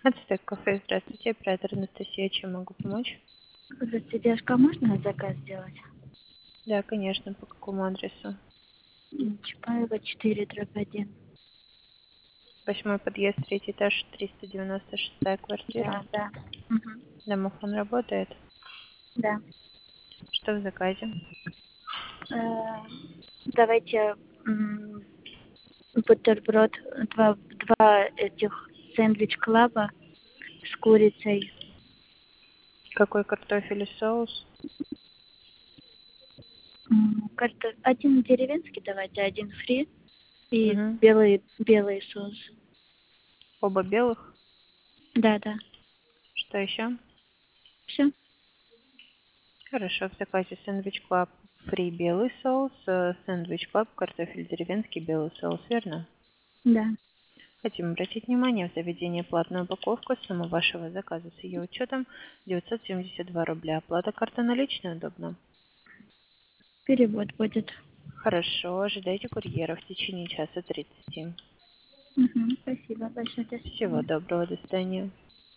Ацтек кафе, здравствуйте, оператор Анастасия, чем могу помочь? Здравствуйте, девушка, а можно заказ сделать? Да, конечно, по какому адресу? Чапаева, 4/1. Восьмой подъезд, третий этаж, 396 квартира. Да, да. Мгм. Домофон работает. Да. Что в заказе? Э, Давайте бутерброд, два этих сэндвич клаба с курицей. Какой картофель и соус? Один деревенский давайте, один фри и Угу. белый соус. Оба белых. Да, да. Что еще? Все? Хорошо, в заказе сэндвич клаб фри белый соус, сэндвич клаб картофель деревенский белый соус, верно? Да. Хотим обратить внимание в заведение платную упаковку. Сумма вашего заказа с ее учетом 972 рубля. Оплата карта наличная удобно. Перевод будет. Хорошо, ожидайте курьера в течение часа 30. Мгм. Спасибо большое. До Всего свидания. доброго, до свидания.